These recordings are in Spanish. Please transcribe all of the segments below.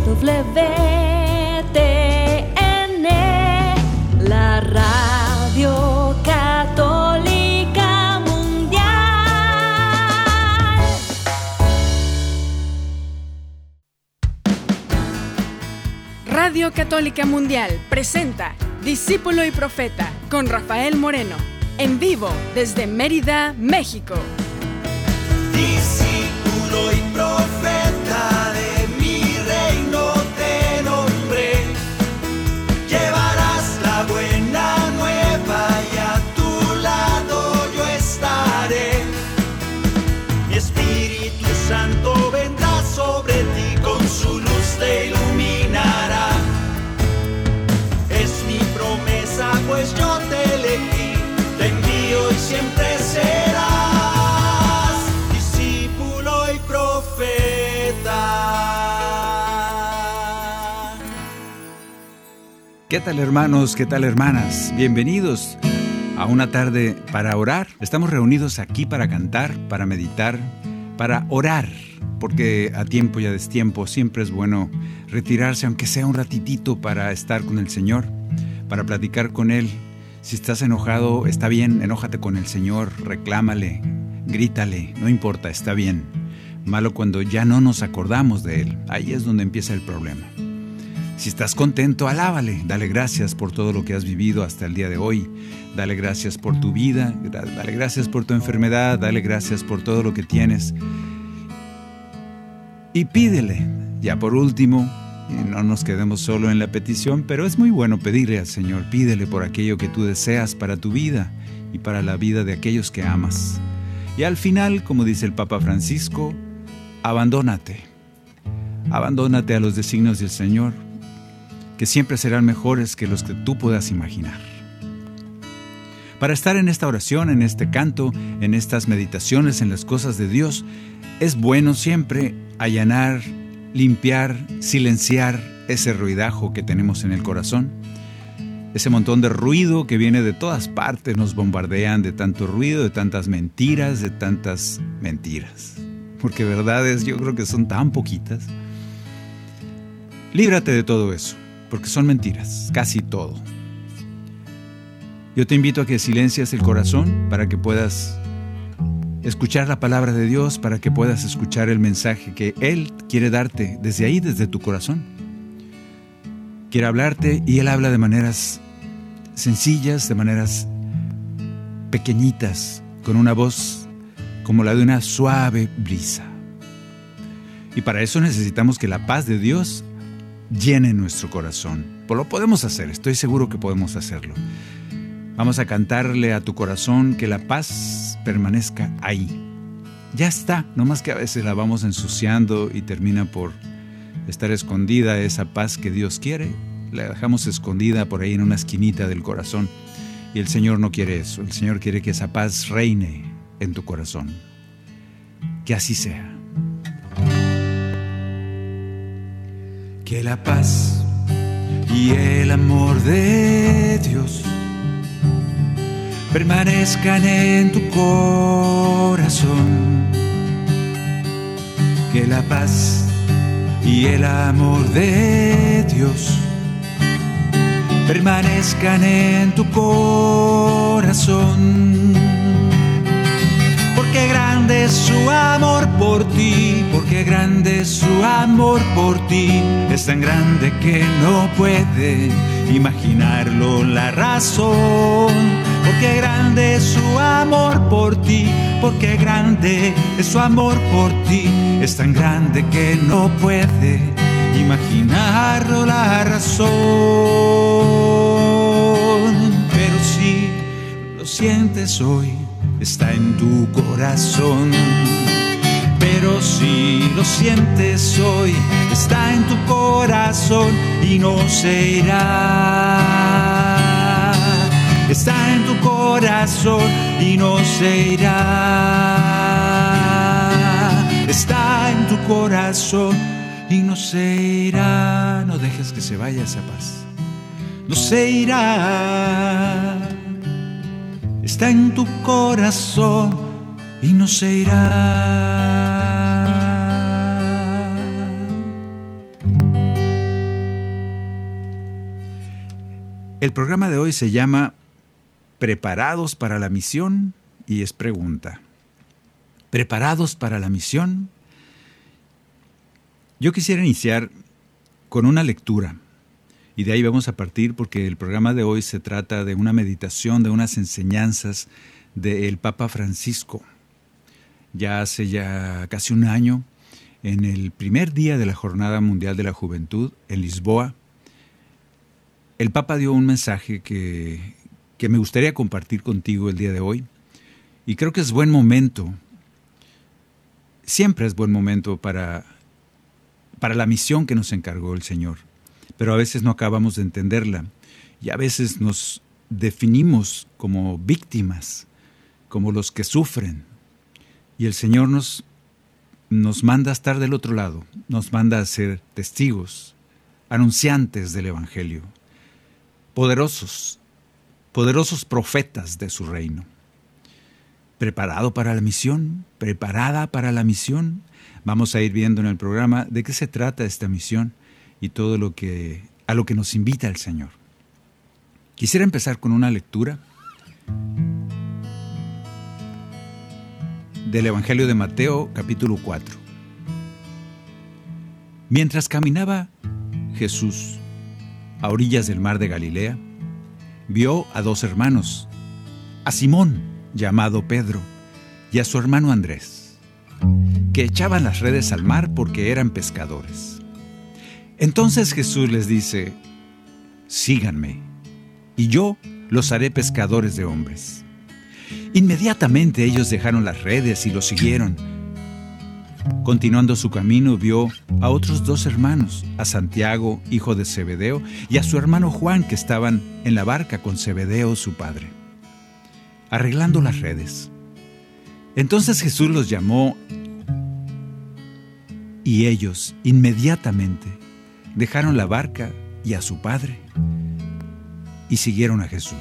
WTN, la Radio Católica Mundial. Radio Católica Mundial presenta Discípulo y Profeta con Rafael Moreno, en vivo desde Mérida, México. Discípulo y profeta de mi reino te nombré, llevarás la buena nueva y a tu lado yo estaré. Mi Espíritu Santo vendrá sobre ti, con su luz te iluminará. Es mi promesa, pues yo te elegí, te envío y siempre serás discípulo y profeta. ¿Qué tal, hermanos? ¿Qué tal, hermanas? Bienvenidos a una tarde para orar. Estamos reunidos aquí para cantar, para meditar, para orar, porque a tiempo y a destiempo siempre es bueno retirarse, aunque sea un ratitito, para estar con el Señor, para platicar con Él. Si estás enojado, está bien, enójate con el Señor, reclámale, grítale, no importa, está bien. Malo cuando ya no nos acordamos de Él, ahí es donde empieza el problema. Si estás contento, alábale, dale gracias por todo lo que has vivido hasta el día de hoy. Dale gracias por tu vida, dale gracias por tu enfermedad, dale gracias por todo lo que tienes. Y pídele, ya por último, no nos quedemos solo en la petición, pero es muy bueno pedirle al Señor. Pídele por aquello que tú deseas para tu vida y para la vida de aquellos que amas. Y al final, como dice el Papa Francisco, abandónate. Abandónate a los designios del Señor, que siempre serán mejores que los que tú puedas imaginar. Para estar en esta oración, en este canto, en estas meditaciones, en las cosas de Dios, es bueno siempre allanar, limpiar, silenciar ese ruidajo que tenemos en el corazón. Ese montón de ruido que viene de todas partes, nos bombardean de tanto ruido, de tantas mentiras, Porque verdades yo creo que son tan poquitas. Líbrate de todo eso, porque son mentiras, casi todo. Yo te invito a que silencies el corazón para que puedas escuchar la palabra de Dios, para que puedas escuchar el mensaje que Él quiere darte desde ahí, desde tu corazón. Quiere hablarte y Él habla de maneras sencillas, de maneras pequeñitas, con una voz como la de una suave brisa. Y para eso necesitamos que la paz de Dios llene nuestro corazón. Pues lo podemos hacer, estoy seguro que podemos hacerlo. Vamos a cantarle a tu corazón que la paz permanezca ahí. Ya está, nomás que a veces la vamos ensuciando y termina por estar escondida esa paz que Dios quiere. La dejamos escondida por ahí en una esquinita del corazón. Y el Señor no quiere eso. El Señor quiere que esa paz reine en tu corazón. Que así sea. Que la paz y el amor de Dios permanezcan en tu corazón. Que la paz y el amor de Dios permanezcan en tu corazón. Porque grande es su amor por ti, porque grande es su amor por ti. Es tan grande que no puede imaginarlo la razón. Porque grande es su amor por ti, porque grande es su amor por ti. Es tan grande que no puede imaginarlo la razón. Pero si lo sientes hoy, está en tu corazón. Pero si lo sientes hoy, está en tu corazón y no se irá. Está en tu corazón y no se irá. Está en tu corazón y no se irá. No dejes que se vaya esa paz. No se irá. Está en tu corazón y no se irá. El programa de hoy se llama ¿Preparados para la misión? Y es pregunta. ¿Preparados para la misión? Yo quisiera iniciar con una lectura, y de ahí vamos a partir porque el programa de hoy se trata de una meditación, de unas enseñanzas del Papa Francisco. Ya hace casi un año, en el primer día de la Jornada Mundial de la Juventud en Lisboa, el Papa dio un mensaje que me gustaría compartir contigo el día de hoy, y creo que es buen momento, siempre es buen momento para la misión que nos encargó el Señor, pero a veces no acabamos de entenderla y a veces nos definimos como víctimas, como los que sufren, y el Señor nos manda a estar del otro lado, nos manda a ser testigos, anunciantes del Evangelio, poderosos profetas de su reino. ¿Preparado para la misión? ¿Preparada para la misión? Vamos a ir viendo en el programa de qué se trata esta misión y todo a lo que nos invita el Señor. Quisiera empezar con una lectura del Evangelio de Mateo, capítulo 4. Mientras caminaba Jesús a orillas del mar de Galilea, vio a dos hermanos, a Simón, llamado Pedro, y a su hermano Andrés, que echaban las redes al mar porque eran pescadores. Entonces Jesús les dice: síganme, y yo los haré pescadores de hombres. Inmediatamente ellos dejaron las redes y lo siguieron. Continuando su camino, vio a otros dos hermanos, a Santiago, hijo de Zebedeo, y a su hermano Juan, que estaban en la barca con Zebedeo, su padre, arreglando las redes. Entonces Jesús los llamó, y ellos inmediatamente dejaron la barca y a su padre, y siguieron a Jesús.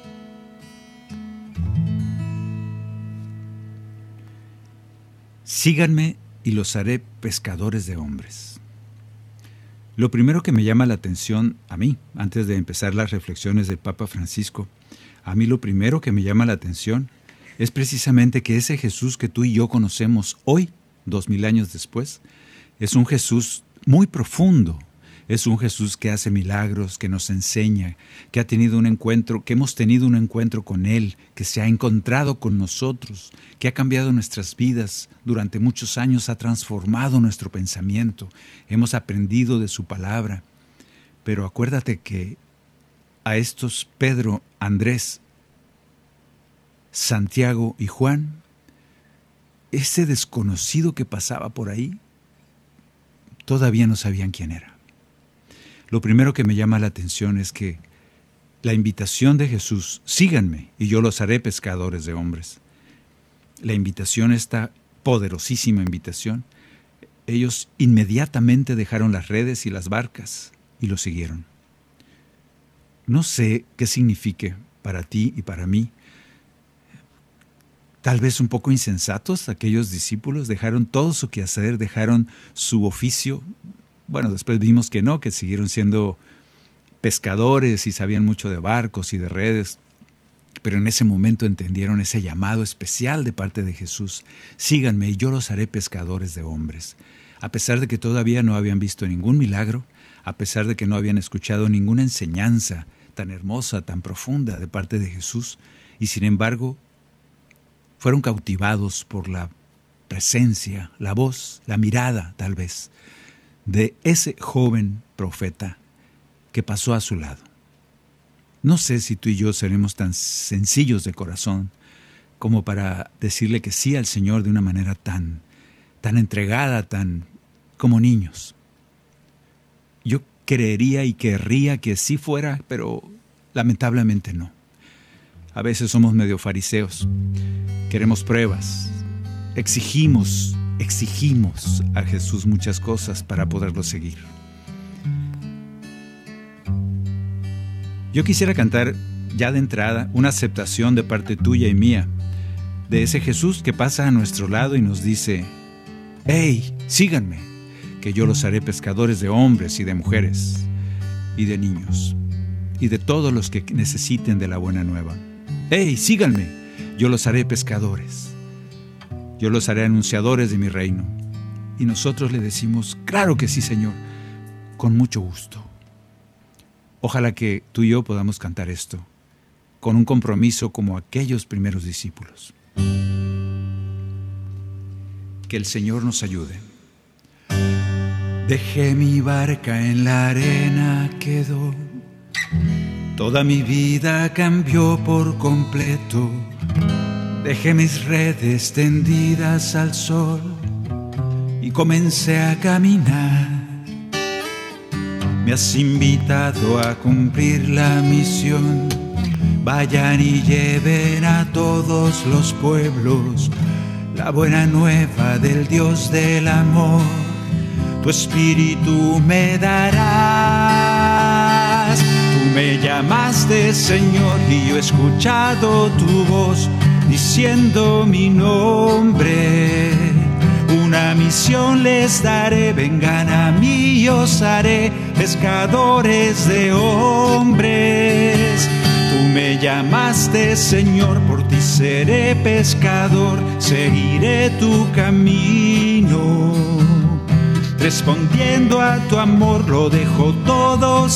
Síganme y los haré pescadores de hombres. Lo primero que me llama la atención a mí, antes de empezar las reflexiones del Papa Francisco, a mí lo primero que me llama la atención es precisamente que ese Jesús que tú y yo conocemos hoy, 2000 años después, es un Jesús muy profundo. Es un Jesús que hace milagros, que nos enseña, que hemos tenido un encuentro con Él, que se ha encontrado con nosotros, que ha cambiado nuestras vidas durante muchos años, ha transformado nuestro pensamiento, hemos aprendido de su palabra. Pero acuérdate que a estos Pedro, Andrés, Santiago y Juan, ese desconocido que pasaba por ahí, todavía no sabían quién era. Lo primero que me llama la atención es que la invitación de Jesús, síganme y yo los haré pescadores de hombres. La invitación, esta poderosísima invitación, ellos inmediatamente dejaron las redes y las barcas y lo siguieron. No sé qué signifique para ti y para mí. Tal vez un poco insensatos aquellos discípulos, dejaron todo su quehacer, dejaron su oficio. Bueno, después vimos que no, que siguieron siendo pescadores y sabían mucho de barcos y de redes, pero en ese momento entendieron ese llamado especial de parte de Jesús: síganme y yo los haré pescadores de hombres. A pesar de que todavía no habían visto ningún milagro, a pesar de que no habían escuchado ninguna enseñanza tan hermosa, tan profunda de parte de Jesús, y sin embargo fueron cautivados por la presencia, la voz, la mirada tal vez, de ese joven profeta que pasó a su lado. No sé si tú y yo seremos tan sencillos de corazón como para decirle que sí al Señor de una manera tan entregada, tan como niños. Yo creería y querría que sí fuera, pero lamentablemente no. A veces somos medio fariseos, queremos pruebas, exigimos a Jesús muchas cosas para poderlo seguir. Yo quisiera cantar ya de entrada una aceptación de parte tuya y mía de ese Jesús que pasa a nuestro lado y nos dice: ¡hey, síganme, que yo los haré pescadores de hombres y de mujeres y de niños! y de todos los que necesiten de la buena nueva. ¡Hey, síganme! Yo los haré pescadores. Yo los haré anunciadores de mi reino. Y nosotros le decimos, claro que sí, Señor, con mucho gusto. Ojalá que tú y yo podamos cantar esto con un compromiso como aquellos primeros discípulos. Que el Señor nos ayude. Dejé mi barca en la arena, quedó. Toda mi vida cambió por completo. Dejé mis redes tendidas al sol y comencé a caminar. Me has invitado a cumplir la misión. Vayan y lleven a todos los pueblos la buena nueva del Dios del amor. Tu espíritu me darás. Tú me llamaste, Señor, y yo he escuchado tu voz diciendo mi nombre. Una misión les daré, vengan a mí y os haré pescadores de hombres. Tú me llamaste, Señor, por ti seré pescador, seguiré tu camino. Respondiendo a tu amor lo dejo todo,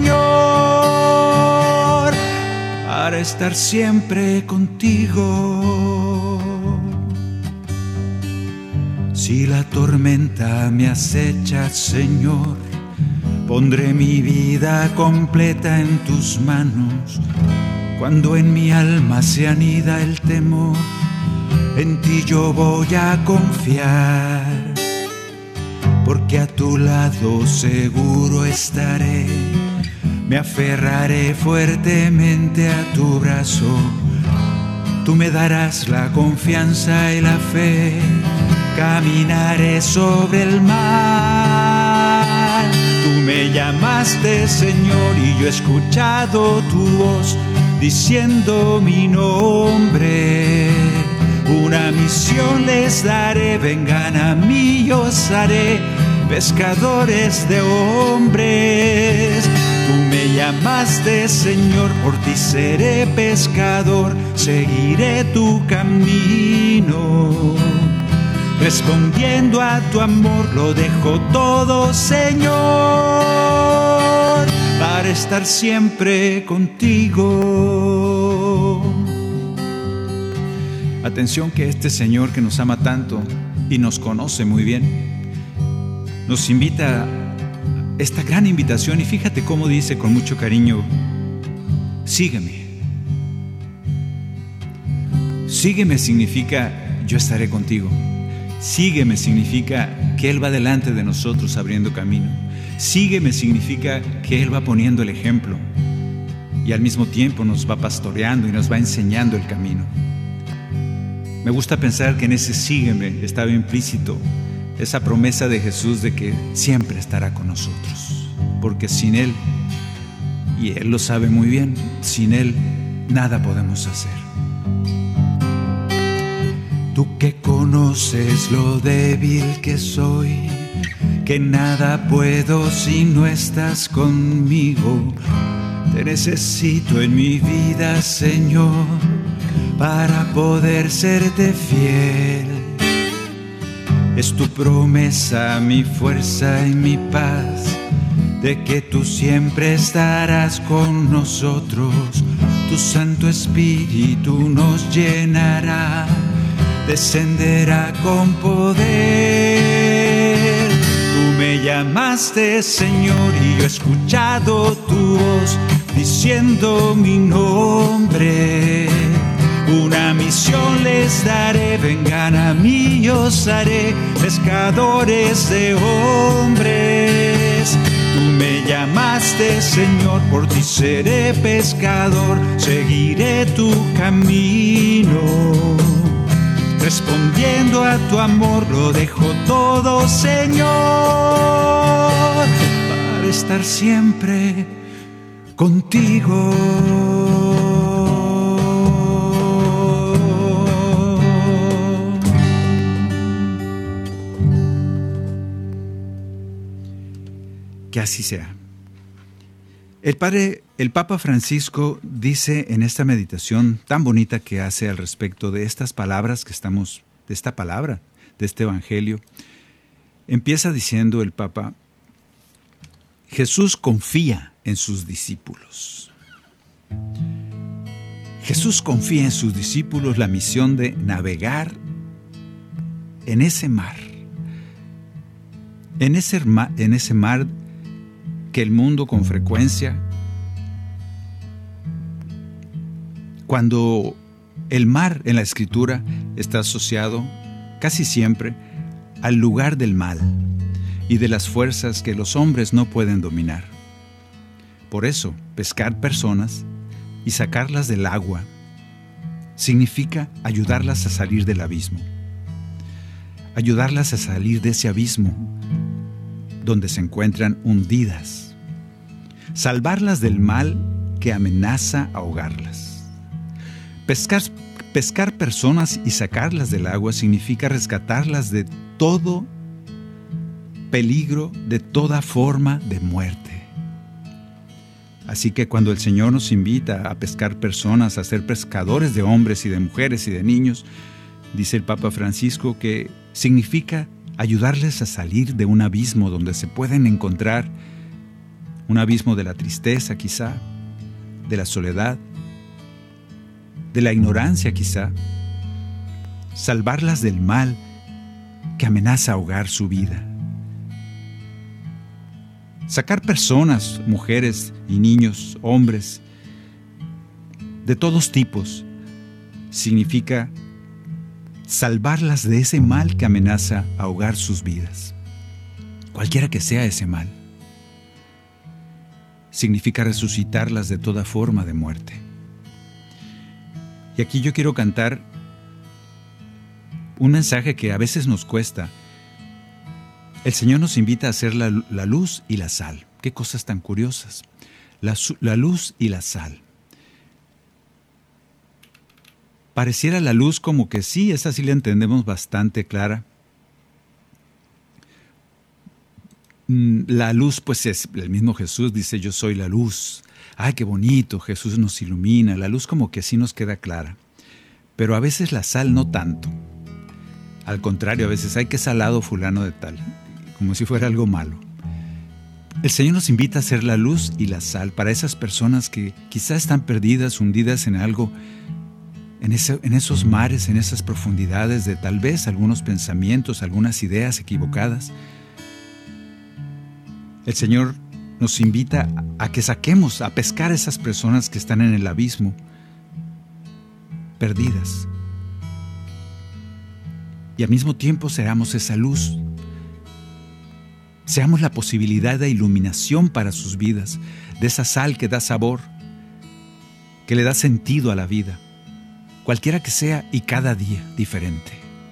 Señor, para estar siempre contigo. Si la tormenta me acecha, Señor, pondré mi vida completa en tus manos. Cuando en mi alma se anida el temor, en ti yo voy a confiar, porque a tu lado seguro estaré. Me aferraré fuertemente a tu brazo. Tú me darás la confianza y la fe. Caminaré sobre el mar. Tú me llamaste, Señor, y yo he escuchado tu voz diciendo mi nombre. Una misión les daré, vengan a mí y os haré pescadores de hombres. Tú me llamaste, Señor, por ti seré pescador, seguiré tu camino. Respondiendo a tu amor lo dejo todo, Señor, para estar siempre contigo. Atención, que este Señor que nos ama tanto y nos conoce muy bien, nos invita a esta gran invitación, y fíjate cómo dice con mucho cariño: sígueme. Sígueme significa yo estaré contigo. Sígueme significa que Él va delante de nosotros abriendo camino. Sígueme significa que Él va poniendo el ejemplo y al mismo tiempo nos va pastoreando y nos va enseñando el camino. Me gusta pensar que en ese sígueme estaba implícito esa promesa de Jesús de que siempre estará con nosotros, porque sin Él, y Él lo sabe muy bien, sin Él nada podemos hacer. Tú que conoces lo débil que soy, que nada puedo si no estás conmigo. Te necesito en mi vida, Señor, para poder serte fiel. Es tu promesa, mi fuerza y mi paz, de que tú siempre estarás con nosotros. Tu Santo Espíritu nos llenará, descenderá con poder. Tú me llamaste, Señor, y yo he escuchado tu voz diciendo mi nombre. Una misión les daré, vengan a mí y os haré pescadores de hombres. Tú me llamaste, Señor, por ti seré pescador, seguiré tu camino. Respondiendo a tu amor lo dejo todo, Señor, para estar siempre contigo. Que así sea. El Papa Francisco dice en esta meditación tan bonita que hace al respecto de estas palabras de esta palabra, de este evangelio, empieza diciendo el Papa: Jesús confía en sus discípulos. Jesús confía en sus discípulos la misión de navegar en ese mar. En ese mar que el mundo con frecuencia, cuando el mar en la Escritura está asociado casi siempre al lugar del mal y de las fuerzas que los hombres no pueden dominar. Por eso, pescar personas y sacarlas del agua significa ayudarlas a salir del abismo, ayudarlas a salir de ese abismo donde se encuentran hundidas, salvarlas del mal que amenaza ahogarlas. Pescar personas y sacarlas del agua significa rescatarlas de todo peligro, de toda forma de muerte. Así que cuando el Señor nos invita a pescar personas, a ser pescadores de hombres y de mujeres y de niños, dice el Papa Francisco que significa ayudarles a salir de un abismo donde se pueden encontrar, un abismo de la tristeza quizá, de la soledad, de la ignorancia quizá, salvarlas del mal que amenaza ahogar su vida. Sacar personas, mujeres y niños, hombres, de todos tipos, significa salvarlas de ese mal que amenaza ahogar sus vidas. Cualquiera que sea ese mal, significa resucitarlas de toda forma de muerte. Y aquí yo quiero cantar un mensaje que a veces nos cuesta. El Señor nos invita a ser la luz y la sal. Qué cosas tan curiosas. La luz y la sal. Pareciera la luz como que sí, esa sí la entendemos bastante clara. La luz, pues es el mismo Jesús, dice: yo soy la luz. Ay, qué bonito, Jesús nos ilumina. La luz como que sí nos queda clara. Pero a veces la sal no tanto. Al contrario, a veces, ay, qué salado fulano de tal, como si fuera algo malo. El Señor nos invita a ser la luz y la sal para esas personas que quizás están perdidas, hundidas en algo, en esos mares, en esas profundidades de tal vez algunos pensamientos, algunas ideas equivocadas. El Señor nos invita a que saquemos, a pescar a esas personas que están en el abismo, perdidas. Y al mismo tiempo seamos esa luz. Seamos la posibilidad de iluminación para sus vidas, de esa sal que da sabor, que le da sentido a la vida, cualquiera que sea y cada día diferente.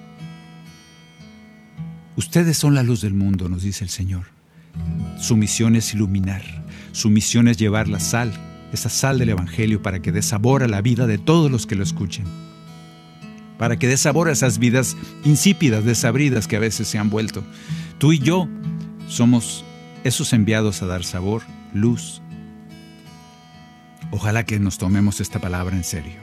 Ustedes son la luz del mundo, nos dice el Señor. Su misión es iluminar, su misión es llevar la sal, esa sal del Evangelio, para que dé sabor a la vida de todos los que lo escuchen, para que dé sabor a esas vidas insípidas, desabridas que a veces se han vuelto. Tú y yo somos esos enviados a dar sabor, luz. Ojalá que nos tomemos esta palabra en serio.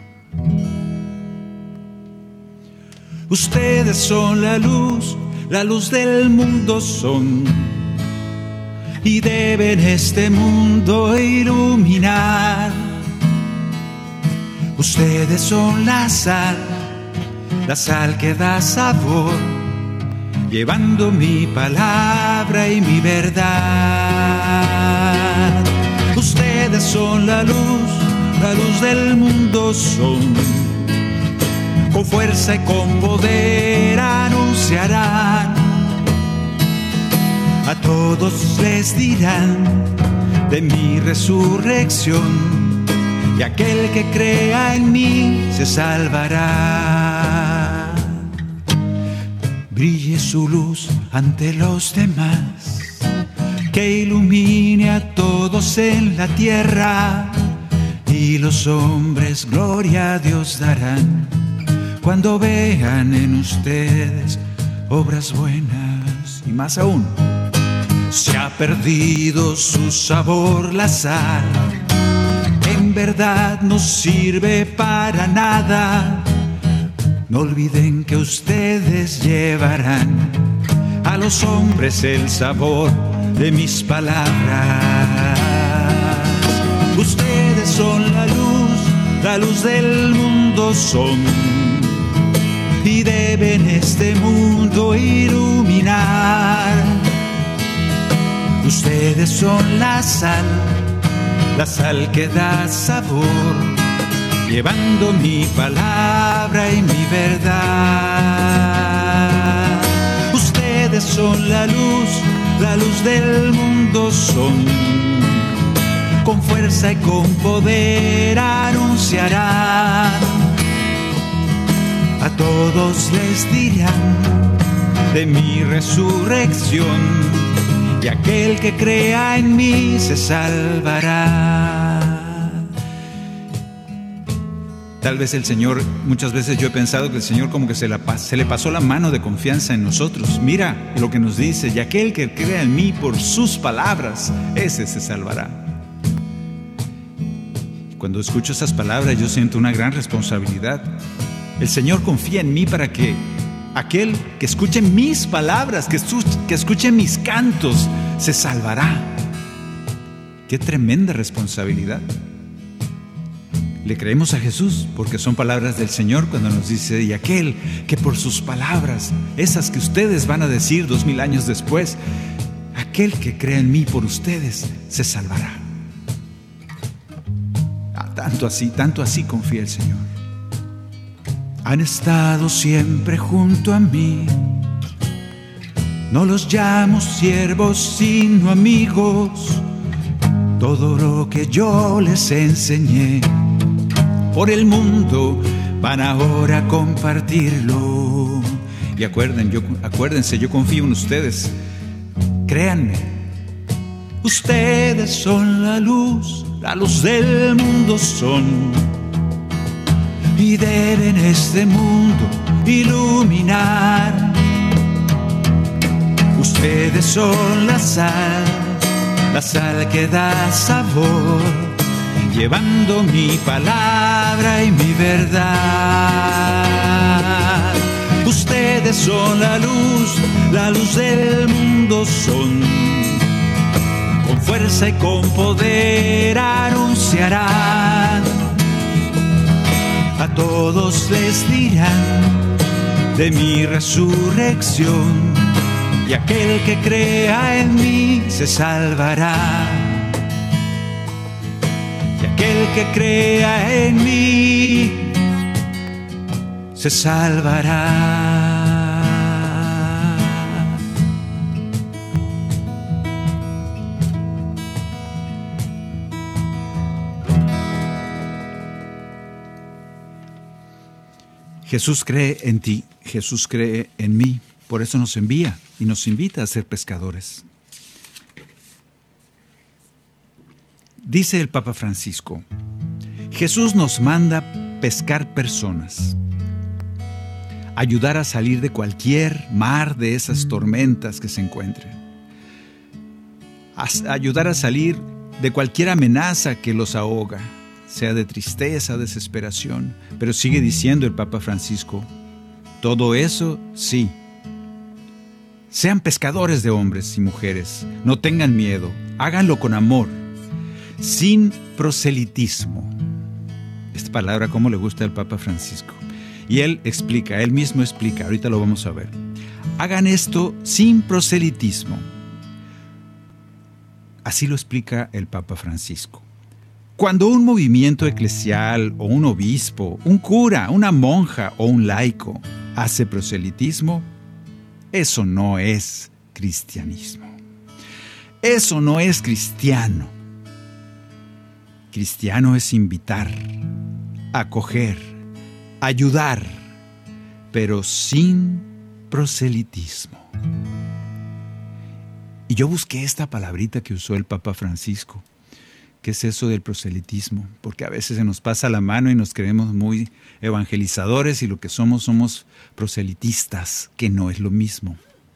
Ustedes son la luz del mundo son, y deben este mundo iluminar. Ustedes son la sal que da sabor, llevando mi palabra y mi verdad. Ustedes son la luz del mundo son, con fuerza y con poder anunciarán. A todos les dirán de mi resurrección, y aquel que crea en mí se salvará. Brille su luz ante los demás, que ilumine a todos en la tierra, y los hombres gloria a Dios darán cuando vean en ustedes obras buenas. Y más aún, Se ha perdido su sabor la sal, en verdad no sirve para nada. No olviden que ustedes llevarán a los hombres el sabor de mis palabras. Ustedes son la luz del mundo son, y deben este mundo iluminar. Ustedes son la sal que da sabor, llevando mi palabra y mi verdad. Ustedes son la luz del mundo son, con fuerza y con poder anunciarán. A todos les dirán de mi resurrección, y aquel que crea en mí se salvará. Tal vez el Señor, muchas veces yo he pensado que el Señor como que se le pasó la mano de confianza en nosotros. Mira lo que nos dice: y aquel que crea en mí por sus palabras, ese se salvará. Cuando escucho esas palabras yo siento una gran responsabilidad. El Señor confía en mí para que aquel que escuche mis palabras, que escuche mis cantos, se salvará. ¡Qué tremenda responsabilidad! Le creemos a Jesús porque son palabras del Señor cuando nos dice: y aquel que por sus palabras, esas que ustedes van a decir 2000 años después, aquel que crea en mí por ustedes, se salvará. Tanto así confía el Señor. Han estado siempre junto a mí. No los llamo siervos sino amigos. Todo lo que yo les enseñé por el mundo van ahora a compartirlo. Y acuérdense, yo confío en ustedes. Créanme, ustedes son la luz del mundo son, y deben este mundo iluminar. Ustedes son la sal que da sabor, llevando mi palabra y mi verdad. Ustedes son la luz del mundo son, con fuerza y con poder anunciarán. A todos les dirán de mi resurrección, y aquel que crea en mí se salvará. Y aquel que crea en mí se salvará. Jesús cree en ti, Jesús cree en mí, por eso nos envía y nos invita a ser pescadores. Dice el Papa Francisco: Jesús nos manda pescar personas, ayudar a salir de cualquier mar de esas tormentas que se encuentren, ayudar a salir de cualquier amenaza que los ahoga, sea de tristeza, desesperación. Pero sigue diciendo el Papa Francisco: todo eso sí, sean pescadores de hombres y mujeres, no tengan miedo, háganlo con amor, sin proselitismo. Esta palabra cómo le gusta al Papa Francisco. Y él mismo explica, ahorita lo vamos a ver. Hagan esto sin proselitismo. Así lo explica el Papa Francisco. Cuando un movimiento eclesial o un obispo, un cura, una monja o un laico hace proselitismo, eso no es cristianismo. Eso no es cristiano. Cristiano es invitar, acoger, ayudar, pero sin proselitismo. Y yo busqué esta palabrita que usó el Papa Francisco. ¿Qué es eso del proselitismo? Porque a veces se nos pasa la mano y nos creemos muy evangelizadores y lo que somos proselitistas, que no es lo mismo.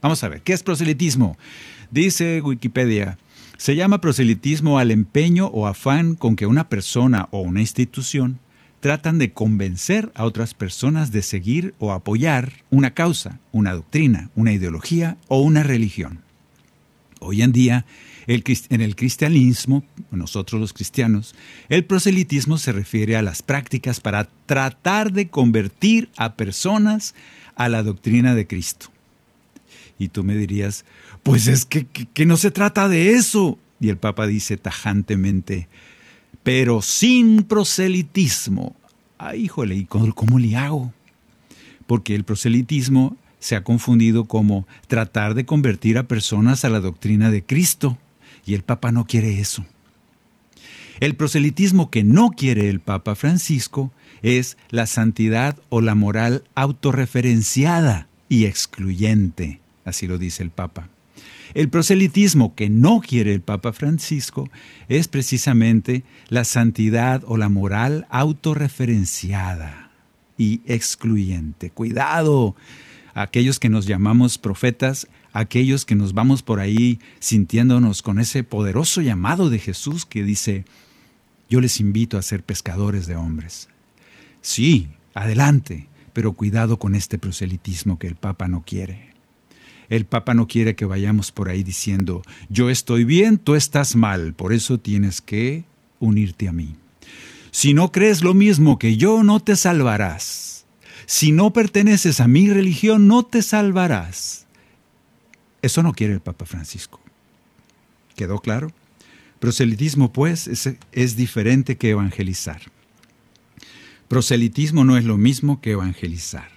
Vamos a ver, ¿qué es proselitismo? Dice Wikipedia, se llama proselitismo al empeño o afán con que una persona o una institución tratan de convencer a otras personas de seguir o apoyar una causa, una doctrina, una ideología o una religión. Hoy en día, en el cristianismo, nosotros los cristianos, el proselitismo se refiere a las prácticas para tratar de convertir a personas a la doctrina de Cristo. Y tú me dirías, pues es que no se trata de eso. Y el Papa dice tajantemente, pero sin proselitismo. Ay, híjole, ¿y cómo le hago? Porque el proselitismo se ha confundido como tratar de convertir a personas a la doctrina de Cristo. Y el Papa no quiere eso. El proselitismo que no quiere el Papa Francisco es la santidad o la moral autorreferenciada y excluyente. Así lo dice el Papa. El proselitismo que no quiere el Papa Francisco es precisamente la santidad o la moral autorreferenciada y excluyente. Cuidado, aquellos que nos llamamos profetas, aquellos que nos vamos por ahí sintiéndonos con ese poderoso llamado de Jesús que dice, yo les invito a ser pescadores de hombres. Sí, adelante, pero cuidado con este proselitismo que el Papa no quiere. El Papa no quiere que vayamos por ahí diciendo, yo estoy bien, tú estás mal, por eso tienes que unirte a mí. Si no crees lo mismo que yo, no te salvarás. Si no perteneces a mi religión, no te salvarás. Eso no quiere el Papa Francisco. ¿Quedó claro? Proselitismo, pues, es diferente que evangelizar. Proselitismo no es lo mismo que evangelizar.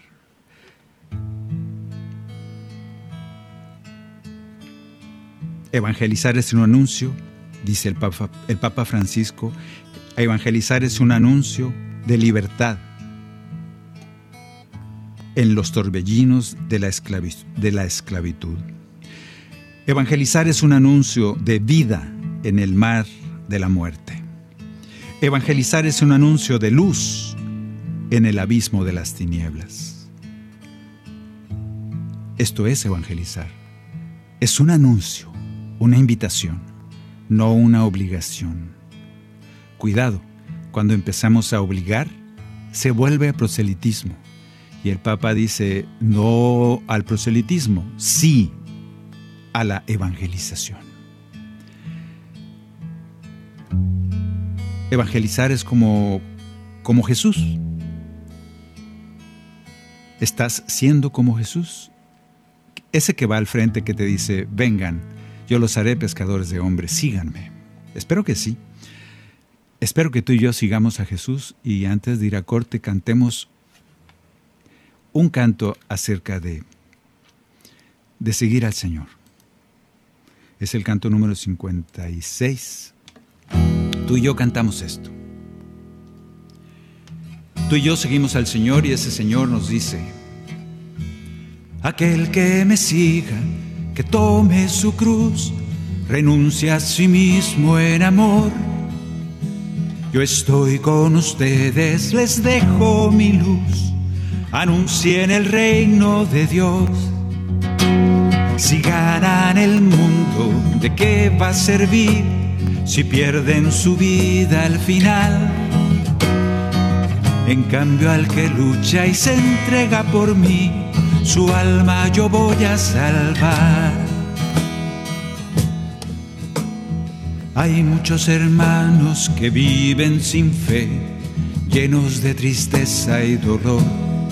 Evangelizar es un anuncio, dice el Papa Francisco, evangelizar es un anuncio de libertad en los torbellinos de la esclavitud. Evangelizar es un anuncio de vida en el mar de la muerte. Evangelizar es un anuncio de luz en el abismo de las tinieblas. Esto es evangelizar. Es un anuncio, una invitación, no una obligación. Cuidado, cuando empezamos a obligar, se vuelve a proselitismo. Y el Papa dice, no al proselitismo, sí a la evangelización. Evangelizar es como Jesús. ¿Estás siendo como Jesús? Ese que va al frente que te dice, vengan, yo los haré pescadores de hombres, síganme. Espero que sí. Espero que tú y yo sigamos a Jesús y antes de ir a corte cantemos un canto acerca de seguir al Señor. Es el canto número 56. Tú y yo cantamos esto. Tú y yo seguimos al Señor y ese Señor nos dice, aquel que me siga, que tome su cruz, renuncia a sí mismo en amor. Yo estoy con ustedes, les dejo mi luz, anuncien el reino de Dios. Si ganan el mundo, ¿de qué va a servir si pierden su vida al final? En cambio al que lucha y se entrega por mí, su alma yo voy a salvar. Hay muchos hermanos que viven sin fe, llenos de tristeza y dolor.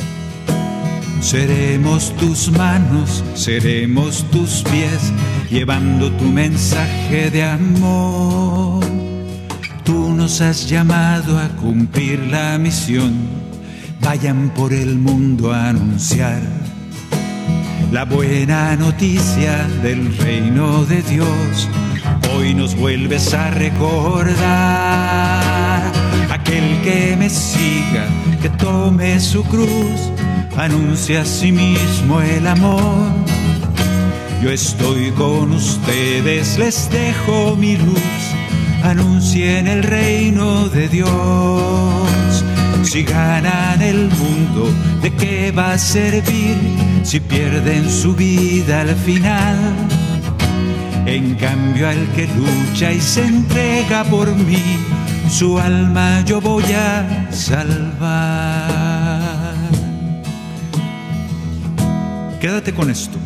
Seremos tus manos, seremos tus pies, llevando tu mensaje de amor. Tú nos has llamado a cumplir la misión, vayan por el mundo a anunciar la buena noticia del reino de Dios. Hoy nos vuelves a recordar, aquel que me siga, que tome su cruz, anuncia a sí mismo el amor. Yo estoy con ustedes, les dejo mi luz, anuncien el reino de Dios. Si ganan el mundo, ¿de qué va a servir si pierden su vida al final? En cambio, al que lucha y se entrega por mí, su alma yo voy a salvar. Quédate con esto.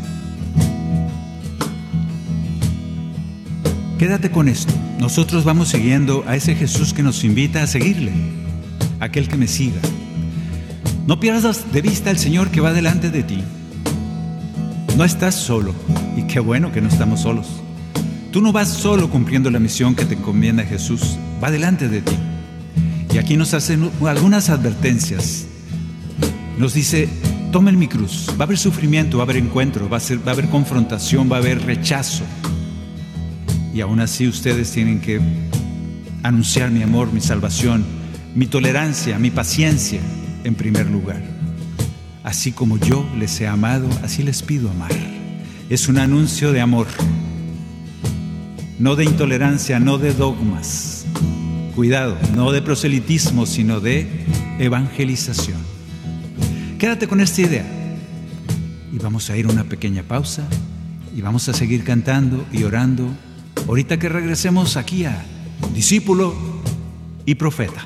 Quédate con esto. Nosotros vamos siguiendo a ese Jesús que nos invita a seguirle, aquel que me siga. No pierdas de vista al Señor que va delante de ti. No estás solo, y qué bueno que no estamos solos. Tú no vas solo cumpliendo la misión que te encomienda Jesús, va delante de ti. Y aquí nos hacen algunas advertencias. Nos dice: tomen mi cruz. Va a haber sufrimiento, va a haber encuentro, va a haber confrontación, va a haber rechazo. Y aún así ustedes tienen que anunciar mi amor, mi salvación, mi tolerancia, mi paciencia en primer lugar. Así como yo les he amado, así les pido amar. Es un anuncio de amor, no de intolerancia, no de dogmas. Cuidado, no de proselitismo, sino de evangelización. Quédate con esta idea. Y vamos a ir a una pequeña pausa y vamos a seguir cantando y orando ahorita que regresemos aquí a Discípulo y Profeta.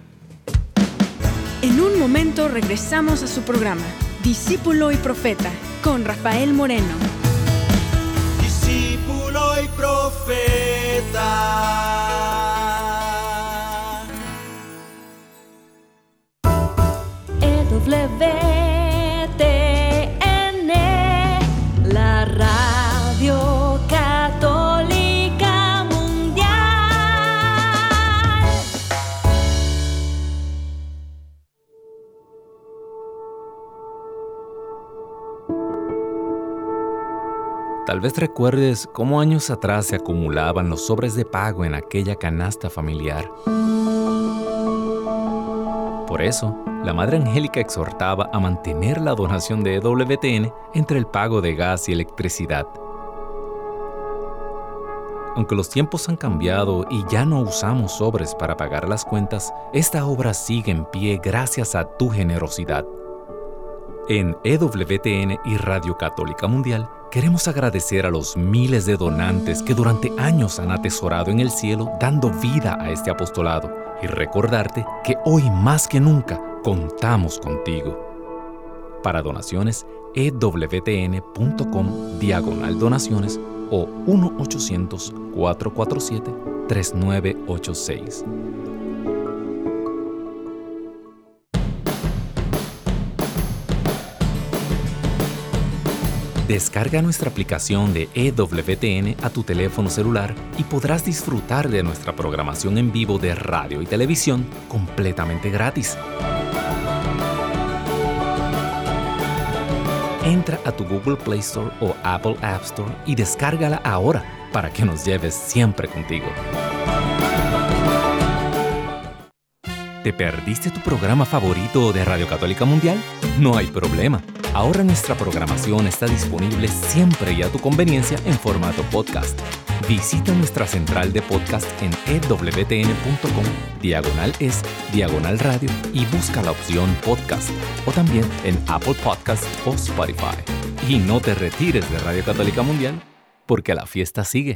En un momento regresamos a su programa Discípulo y Profeta con Rafael Moreno. Discípulo y Profeta. EWTN, la Radio Católica Mundial. Tal vez recuerdes cómo años atrás se acumulaban los sobres de pago en aquella canasta familiar. Por eso, la Madre Angélica exhortaba a mantener la donación de EWTN entre el pago de gas y electricidad. Aunque los tiempos han cambiado y ya no usamos sobres para pagar las cuentas, esta obra sigue en pie gracias a tu generosidad. En EWTN y Radio Católica Mundial queremos agradecer a los miles de donantes que durante años han atesorado en el cielo dando vida a este apostolado y recordarte que hoy más que nunca contamos contigo. Para donaciones, ewtn.com/donaciones o 1-800-447-3986. Descarga nuestra aplicación de EWTN a tu teléfono celular y podrás disfrutar de nuestra programación en vivo de radio y televisión completamente gratis. Entra a tu Google Play Store o Apple App Store y descárgala ahora para que nos lleves siempre contigo. ¿Te perdiste tu programa favorito de Radio Católica Mundial? No hay problema. Ahora nuestra programación está disponible siempre y a tu conveniencia en formato podcast. Visita nuestra central de podcast en ewtn.com/es/radio y busca la opción podcast o también en Apple Podcast o Spotify. Y no te retires de Radio Católica Mundial porque la fiesta sigue.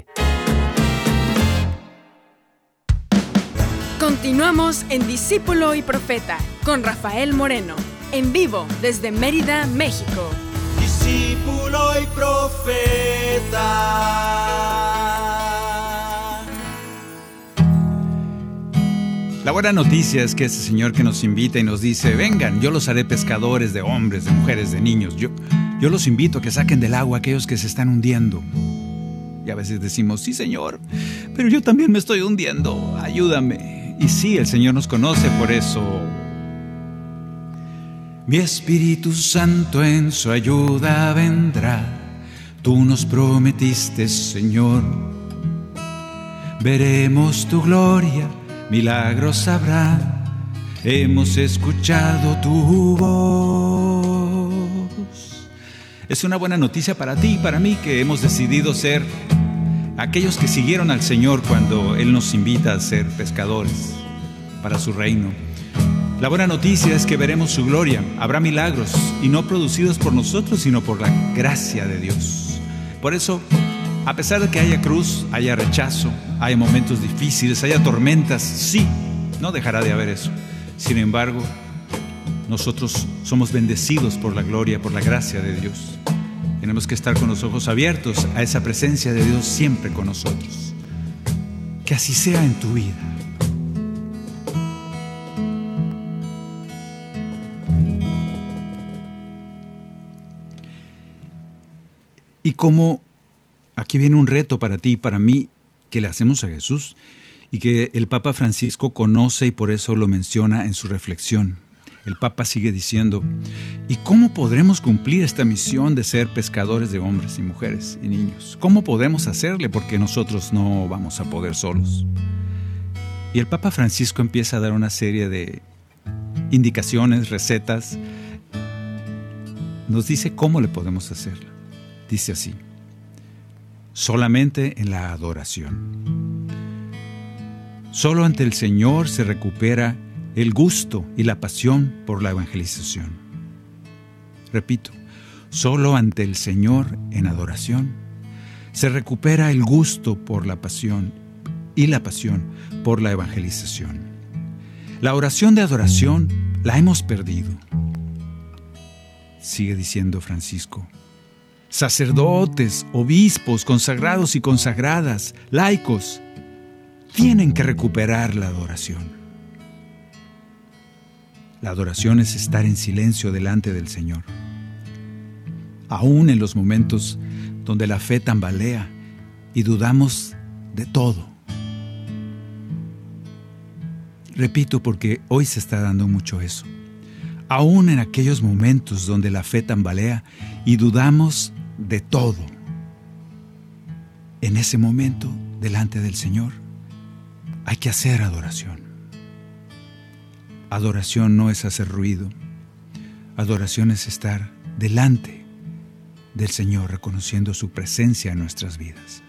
Continuamos en Discípulo y Profeta con Rafael Moreno, en vivo desde Mérida, México. Discípulo y Profeta. La buena noticia es que ese Señor que nos invita y nos dice: vengan, yo los haré pescadores de hombres, de mujeres, de niños. Yo los invito a que saquen del agua a aquellos que se están hundiendo. Y a veces decimos: sí, Señor, pero yo también me estoy hundiendo, ayúdame. Y sí, el Señor nos conoce, por eso. Mi Espíritu Santo en su ayuda vendrá. Tú nos prometiste, Señor. Veremos tu gloria, milagros habrá. Hemos escuchado tu voz. Es una buena noticia para ti y para mí que hemos decidido ser aquellos que siguieron al Señor cuando Él nos invita a ser pescadores para su reino. La buena noticia es que veremos su gloria. Habrá milagros, y no producidos por nosotros, sino por la gracia de Dios. Por eso, a pesar de que haya cruz, haya rechazo, haya momentos difíciles, haya tormentas, sí, no dejará de haber eso. Sin embargo, nosotros somos bendecidos por la gloria, por la gracia de Dios. Tenemos que estar con los ojos abiertos a esa presencia de Dios siempre con nosotros. Que así sea en tu vida. Y como aquí viene un reto para ti y para mí que le hacemos a Jesús y que el Papa Francisco conoce y por eso lo menciona en su reflexión. El Papa sigue diciendo, ¿y cómo podremos cumplir esta misión de ser pescadores de hombres y mujeres y niños? ¿Cómo podemos hacerle? Porque nosotros no vamos a poder solos. Y el Papa Francisco empieza a dar una serie de indicaciones, recetas. Nos dice cómo le podemos hacer. Dice así: solamente en la adoración. Solo ante el Señor se recupera el gusto y la pasión por la evangelización. Repito, solo ante el Señor en adoración se recupera el gusto por la pasión y la pasión por la evangelización. La oración de adoración la hemos perdido. Sigue diciendo Francisco. Sacerdotes, obispos, consagrados y consagradas, laicos, tienen que recuperar la adoración. La adoración es estar en silencio delante del Señor. Aún en los momentos donde la fe tambalea y dudamos de todo. Repito, porque hoy se está dando mucho eso. Aún en aquellos momentos donde la fe tambalea y dudamos de todo. En ese momento, delante del Señor, hay que hacer adoración. Adoración no es hacer ruido. Adoración es estar delante del Señor, reconociendo su presencia en nuestras vidas.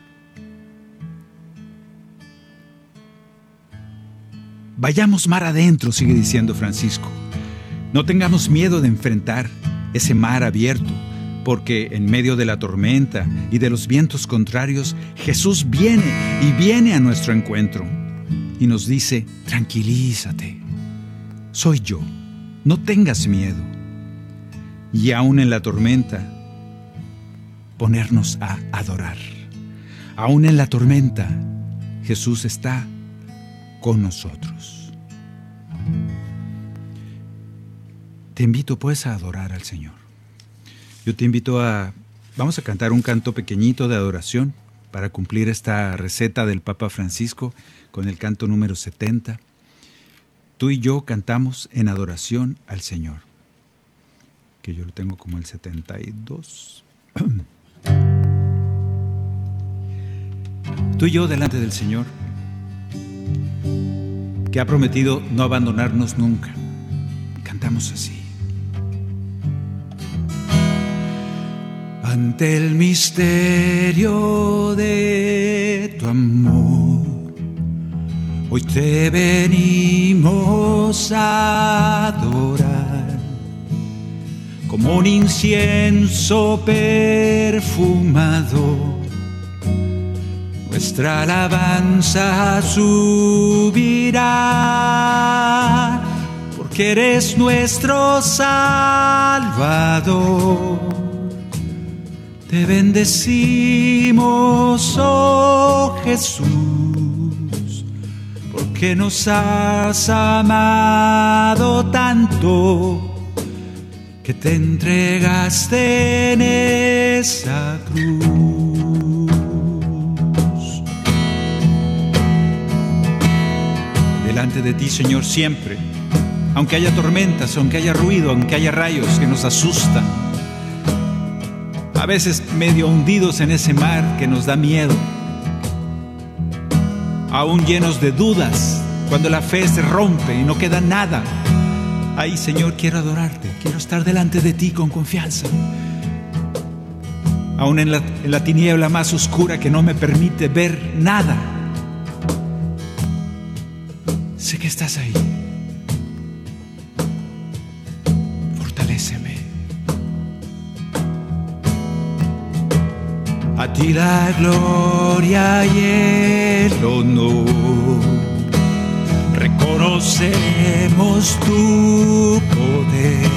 Vayamos mar adentro, sigue diciendo Francisco. No tengamos miedo de enfrentar ese mar abierto, porque en medio de la tormenta y de los vientos contrarios, Jesús viene y viene a nuestro encuentro y nos dice: tranquilízate, soy yo, no tengas miedo. Y aún en la tormenta, ponernos a adorar. Aún en la tormenta, Jesús está con nosotros. Te invito pues a adorar al Señor. Yo te invito vamos a cantar un canto pequeñito de adoración para cumplir esta receta del Papa Francisco con el canto número 70. Tú y yo cantamos en adoración al Señor, que yo lo tengo como el 72. Tú y yo delante del Señor, que ha prometido no abandonarnos nunca. Cantamos así. Ante el misterio de tu amor, hoy te venimos a adorar, como un incienso perfumado. Nuestra alabanza subirá, porque eres nuestro Salvador. Te bendecimos, oh Jesús, porque nos has amado tanto, que te entregaste en esa cruz. Delante de ti, Señor, siempre, aunque haya tormentas, aunque haya ruido, aunque haya rayos que nos asustan, a veces medio hundidos en ese mar que nos da miedo, aún llenos de dudas, cuando la fe se rompe y no queda nada. Ahí, Señor, quiero adorarte, quiero estar delante de ti con confianza. Aún en la tiniebla más oscura que no me permite ver nada, sé que estás ahí. ti la gloria y el honor. Reconocemos tu poder,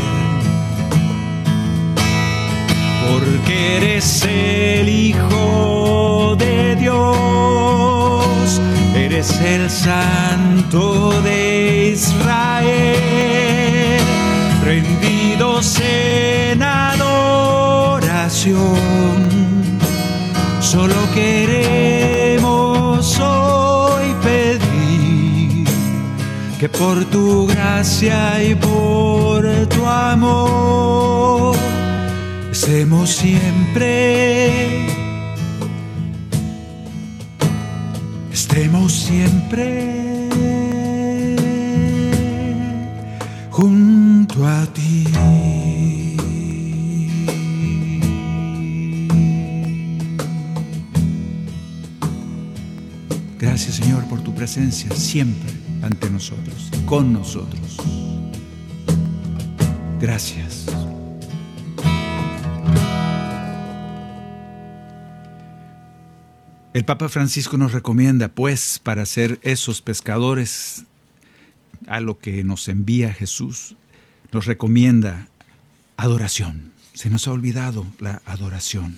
porque eres el Hijo de Dios, eres el Santo de Israel, rendidos en adoración. Solo queremos hoy pedir que por tu gracia y por tu amor estemos siempre junto a ti. Gracias, Señor, por tu presencia siempre ante nosotros, con nosotros. Gracias. El Papa Francisco nos recomienda, pues, para ser esos pescadores a lo que nos envía Jesús, nos recomienda adoración. Se nos ha olvidado la adoración.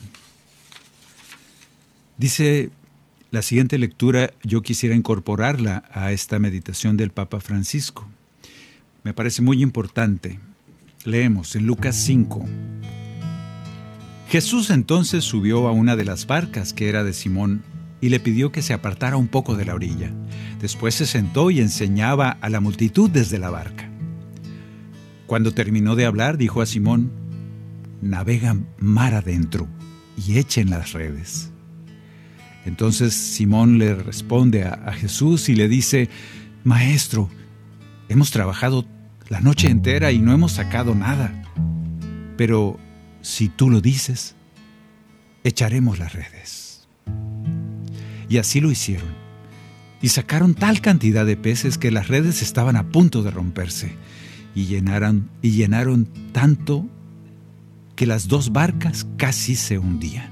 Dice la siguiente lectura, yo quisiera incorporarla a esta meditación del Papa Francisco. Me parece muy importante. Leemos en Lucas 5. Jesús entonces subió a una de las barcas que era de Simón y le pidió que se apartara un poco de la orilla. Después se sentó y enseñaba a la multitud desde la barca. Cuando terminó de hablar, dijo a Simón: navegan mar adentro y echen las redes. Entonces Simón le responde a Jesús y le dice: Maestro, hemos trabajado la noche entera y no hemos sacado nada. Pero si tú lo dices, echaremos las redes. Y así lo hicieron. Y sacaron tal cantidad de peces que las redes estaban a punto de romperse. Y llenaron tanto que las dos barcas casi se hundían.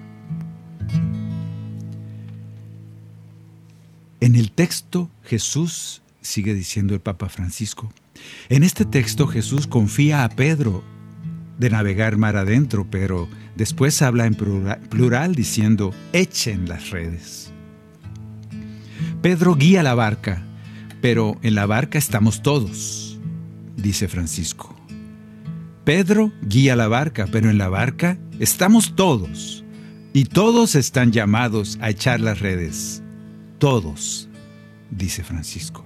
En el texto, Jesús, sigue diciendo el Papa Francisco, en este texto Jesús confía a Pedro de navegar mar adentro, pero después habla en plural diciendo: echen las redes. Pedro guía la barca, pero en la barca estamos todos, dice Francisco. Pedro guía la barca, pero en la barca estamos todos, y todos están llamados a echar las redes. Todos, dice Francisco.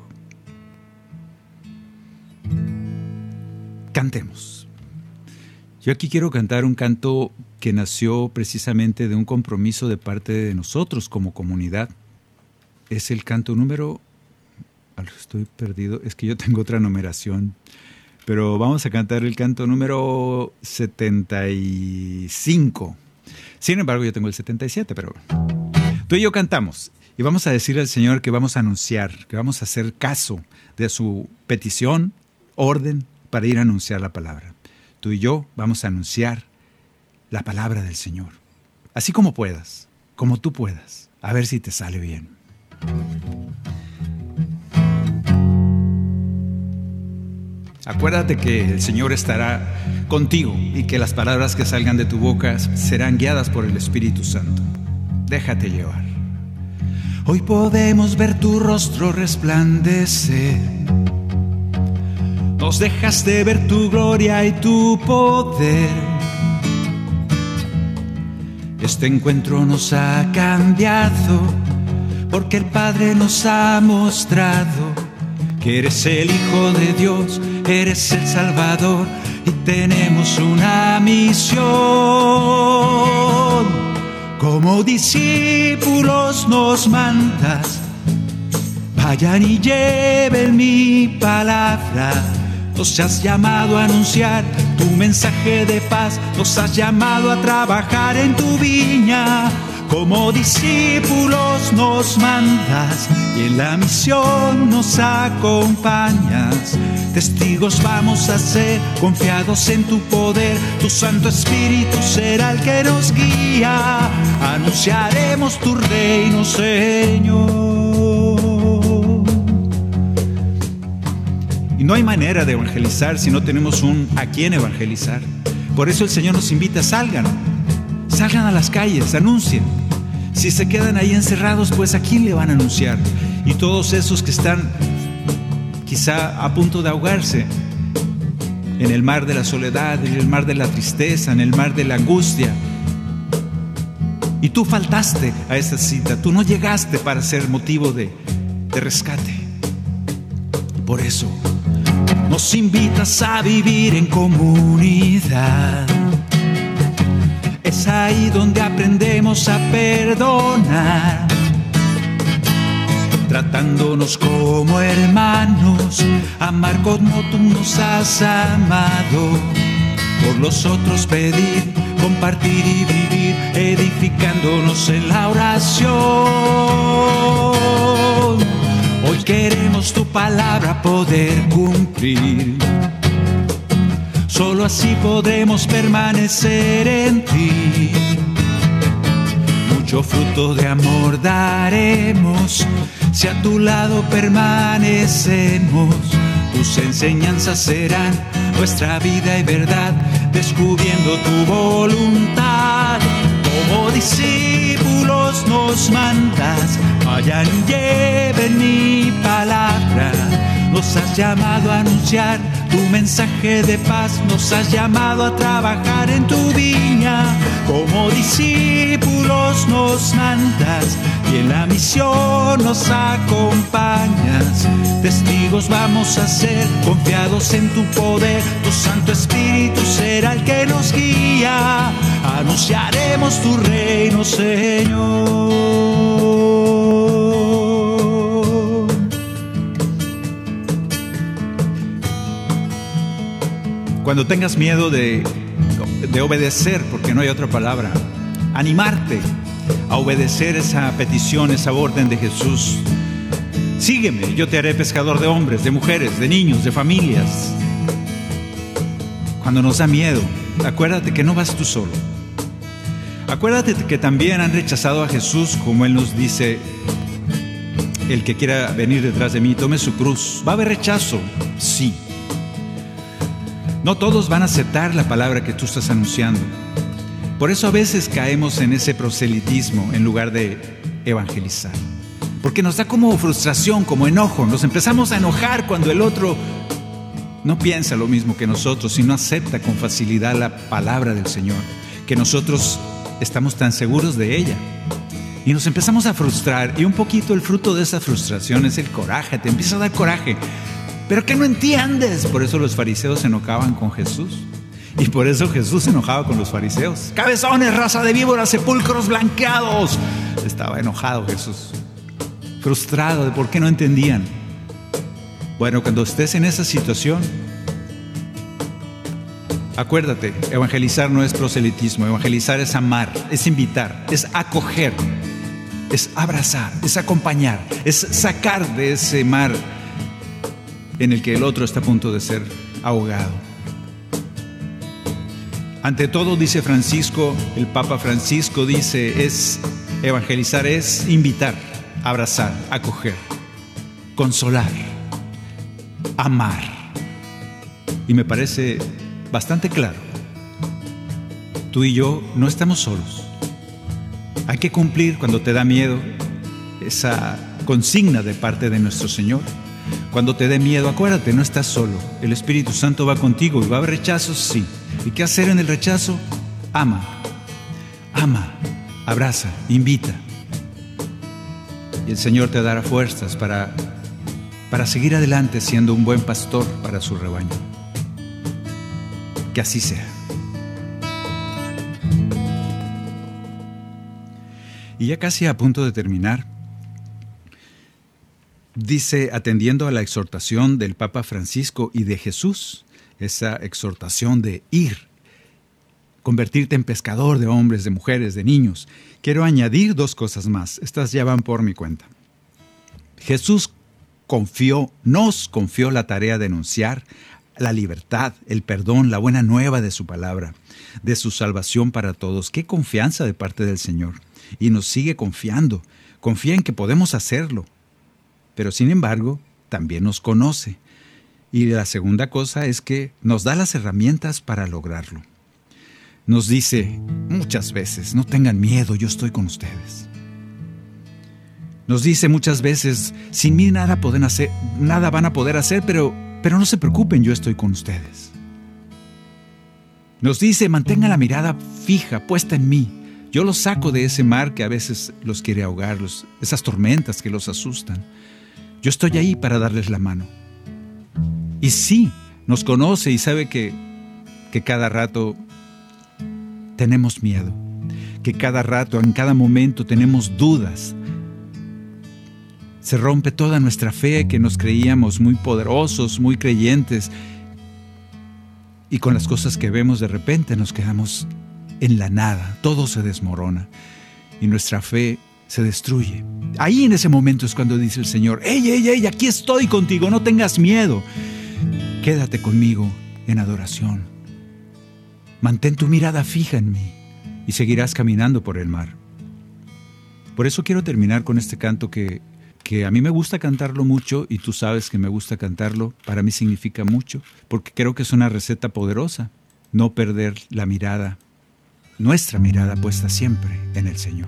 Cantemos. Yo aquí quiero cantar un canto que nació precisamente de un compromiso de parte de nosotros como comunidad. Es el canto número... Estoy perdido, es que yo tengo otra numeración. Pero vamos a cantar el canto número 75. Sin embargo, yo tengo el 77, pero... Tú y yo cantamos. Y vamos a decirle al Señor que vamos a anunciar, que vamos a hacer caso de su petición, orden, para ir a anunciar la palabra. Tú y yo vamos a anunciar la palabra del Señor. Así como puedas, como tú puedas. A ver si te sale bien. Acuérdate que el Señor estará contigo y que las palabras que salgan de tu boca serán guiadas por el Espíritu Santo. Déjate llevar. Hoy podemos ver tu rostro resplandecer. Nos dejaste ver tu gloria y tu poder. Este encuentro nos ha cambiado, porque el Padre nos ha mostrado que eres el Hijo de Dios, eres el Salvador y tenemos una misión. Como discípulos nos mandas, vayan y lleven mi palabra. Nos has llamado a anunciar tu mensaje de paz, nos has llamado a trabajar en tu viña. Como discípulos nos mandas y en la misión nos acompañas. Testigos vamos a ser, confiados en tu poder. Tu Santo Espíritu será el que nos guía. Anunciaremos tu reino, Señor. Y no hay manera de evangelizar si no tenemos a quién evangelizar. Por eso el Señor nos invita, salgan a las calles, anuncien. Si se quedan ahí encerrados, pues ¿a quién le van a anunciar? Y todos esos que están quizá a punto de ahogarse en el mar de la soledad, en el mar de la tristeza, en el mar de la angustia. Y tú faltaste a esta cita, tú no llegaste para ser motivo de rescate. Por eso nos invitas a vivir en comunidad. Es ahí donde aprendemos a perdonar, tratándonos como hermanos, amar como tú nos has amado. Por los otros pedir, compartir y vivir, edificándonos en la oración. Hoy queremos tu palabra poder cumplir. Solo así podremos permanecer en ti. Mucho fruto de amor daremos si a tu lado permanecemos. Tus enseñanzas serán nuestra vida y verdad, descubriendo tu voluntad. Como discípulos nos mandas, vayan y lleven mi palabra. Nos has llamado a anunciar tu mensaje de paz, nos has llamado a trabajar en tu viña. Como discípulos nos mandas y en la misión nos acompañas. Testigos vamos a ser, confiados en tu poder. Tu Santo Espíritu será el que nos guía. Anunciaremos tu reino, Señor. Cuando tengas miedo de obedecer, porque no hay otra palabra, animarte a obedecer esa petición, esa orden de Jesús. Sígueme, yo te haré pescador de hombres, de mujeres, de niños, de familias. Cuando nos da miedo, acuérdate que no vas tú solo. Acuérdate que también han rechazado a Jesús, como Él nos dice: el que quiera venir detrás de mí, tome su cruz. ¿Va a haber rechazo? Sí. No todos van a aceptar la palabra que tú estás anunciando. Por eso a veces caemos en ese proselitismo en lugar de evangelizar. Porque nos da como frustración, como enojo. Nos empezamos a enojar cuando el otro no piensa lo mismo que nosotros y no acepta con facilidad la palabra del Señor, que nosotros estamos tan seguros de ella. Y nos empezamos a frustrar, y un poquito el fruto de esa frustración es el coraje. Te empieza a dar coraje. ¿Pero qué no entiendes? Por eso los fariseos se enojaban con Jesús. Y por eso Jesús se enojaba con los fariseos. Cabezones, raza de víboras, sepulcros blanqueados. Estaba enojado Jesús, frustrado de por qué no entendían. Bueno, cuando estés en esa situación, acuérdate, evangelizar no es proselitismo. Evangelizar es amar, es invitar, es acoger, es abrazar, es acompañar, es sacar de ese mar en el que el otro está a punto de ser ahogado. Ante todo, dice Francisco, el Papa Francisco dice, evangelizar es invitar, abrazar, acoger, consolar, amar. Y me parece bastante claro. Tú y yo no estamos solos. Hay que cumplir, cuando te da miedo, esa consigna de parte de nuestro Señor. Cuando te dé miedo, acuérdate, no estás solo. El Espíritu Santo va contigo. ¿Y va a haber rechazos? Sí. ¿Y qué hacer en el rechazo? Ama, abraza, invita. Y el Señor te dará fuerzas para seguir adelante siendo un buen pastor para su rebaño. Que así sea. Y ya casi a punto de terminar, dice, atendiendo a la exhortación del Papa Francisco y de Jesús, esa exhortación de ir. convertirte en pescador de hombres, de mujeres, de niños. Quiero añadir 2 cosas más. Estas ya van por mi cuenta. Jesús nos confió la tarea de anunciar la libertad, el perdón, la buena nueva de su palabra, de su salvación para todos. ¡Qué confianza de parte del Señor! Y nos sigue confiando. Confía en que podemos hacerlo. Pero sin embargo, también nos conoce. Y la segunda cosa es que nos da las herramientas para lograrlo. Nos dice muchas veces, no tengan miedo, yo estoy con ustedes. Nos dice muchas veces, sin mí nada van a poder hacer, pero no se preocupen, yo estoy con ustedes. Nos dice, mantengan la mirada fija, puesta en mí. Yo los saco de ese mar que a veces los quiere ahogar, esas tormentas que los asustan. Yo estoy ahí para darles la mano. Y sí, nos conoce y sabe que cada rato tenemos miedo, que cada rato, en cada momento tenemos dudas. Se rompe toda nuestra fe, que nos creíamos muy poderosos, muy creyentes, y con las cosas que vemos de repente nos quedamos en la nada, todo se desmorona y nuestra fe se destruye. Ahí en ese momento es cuando dice el Señor, ¡Ey, aquí estoy contigo, no tengas miedo! Quédate conmigo en adoración. Mantén tu mirada fija en mí y seguirás caminando por el mar. Por eso quiero terminar con este canto que a mí me gusta cantarlo mucho y tú sabes que me gusta cantarlo. Para mí significa mucho porque creo que es una receta poderosa. No perder la mirada, nuestra mirada puesta siempre en el Señor.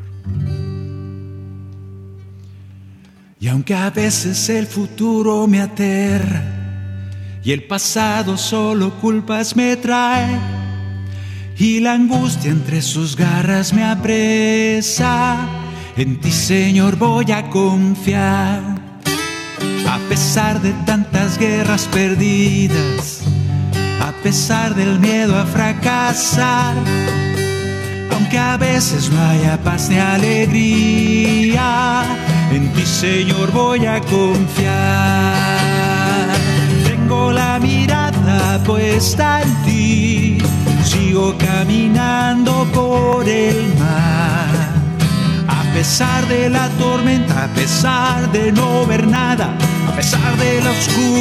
Y aunque a veces el futuro me aterra y el pasado solo culpas me trae y la angustia entre sus garras me apresa, en ti, Señor, voy a confiar. A pesar de tantas guerras perdidas, a pesar del miedo a fracasar, aunque a veces no haya paz ni alegría, en ti, Señor, voy a confiar. Tengo la mirada puesta en ti, sigo caminando por el mar. A pesar de la tormenta, a pesar de no ver nada, a pesar de la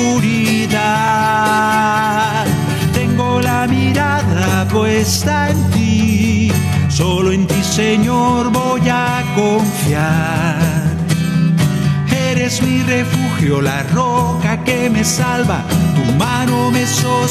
oscuridad, tengo la mirada puesta en ti, solo en ti, Señor, voy a confiar. Eres mi refugio, la roca que me salva, tu mano me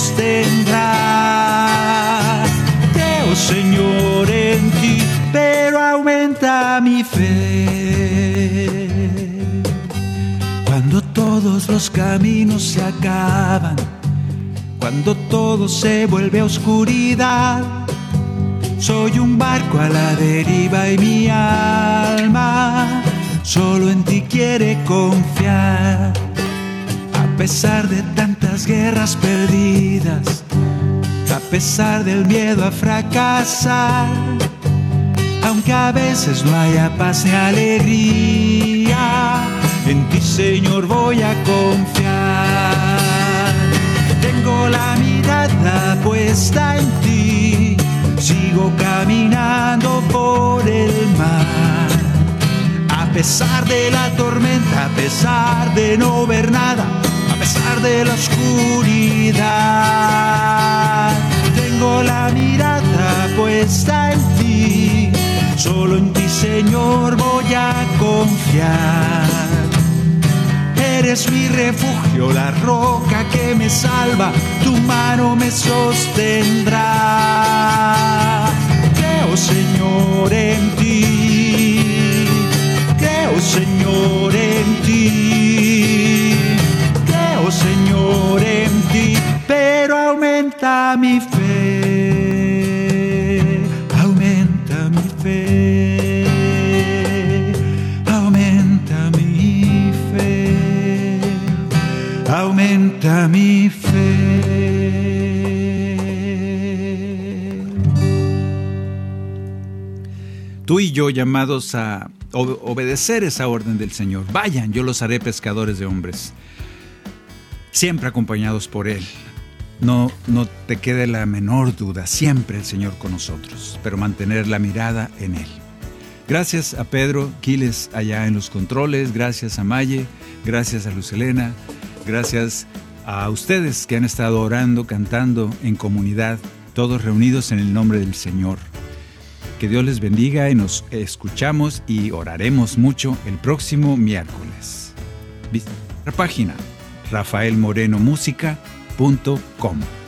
sostendrá. Creo, Señor, en ti, pero aumenta mi fe. Cuando todos los caminos se acaban, cuando todo se vuelve oscuridad, soy un barco a la deriva y mi alma solo en ti quiere confiar. A pesar de tantas guerras perdidas, a pesar del miedo a fracasar, aunque a veces no haya paz ni alegría, en ti, Señor, voy a confiar. Tengo la mirada puesta en ti, sigo caminando por el mar. A pesar de la tormenta, a pesar de no ver nada, a pesar de la oscuridad, tengo la mirada puesta en ti, solo en ti, Señor, voy a confiar. Eres mi refugio, la roca que me salva, tu mano me sostendrá. Creo, Señor, en ti, creo, Señor, en ti, creo, Señor, en ti, pero aumenta mi fe, aumenta mi fe, aumenta mi fe, aumenta mi fe. Tú y yo llamados a obedecer esa orden del Señor. Vayan, yo los haré pescadores de hombres, siempre acompañados por Él. no te quede la menor duda, siempre el Señor con nosotros, pero mantener la mirada en Él. Gracias a Pedro Quiles allá en los controles, gracias a Maye, gracias a Luz Helena, gracias a ustedes que han estado orando, cantando en comunidad, todos reunidos en el nombre del Señor. Que Dios les bendiga y nos escuchamos y oraremos mucho el próximo miércoles. Visita nuestra página rafaelmorenomusica.com.